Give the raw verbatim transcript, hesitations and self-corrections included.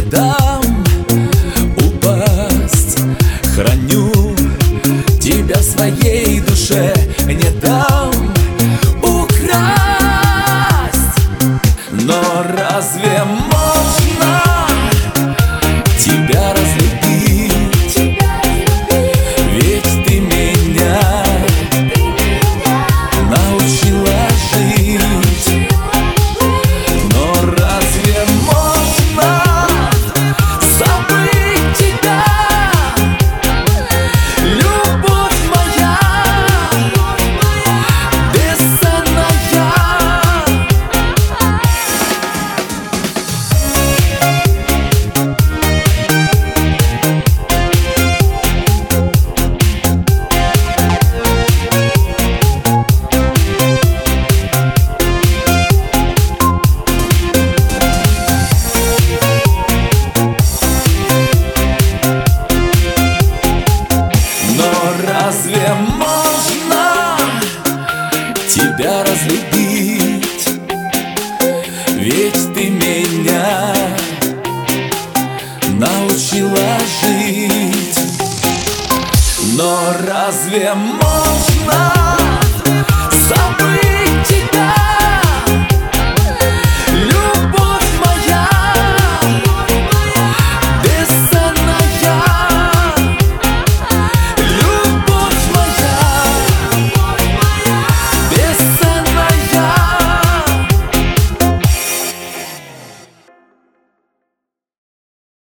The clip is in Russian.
дам упасть. Храню тебя в своей душе, не дам украсть. Но разве можно тебя разлюбить? Ведь ты меня научила жить. Но разве можно забыть тебя, любовь моя бесценная? Разве можно тебя разлюбить? Ведь ты меня научила жить. Но разве можно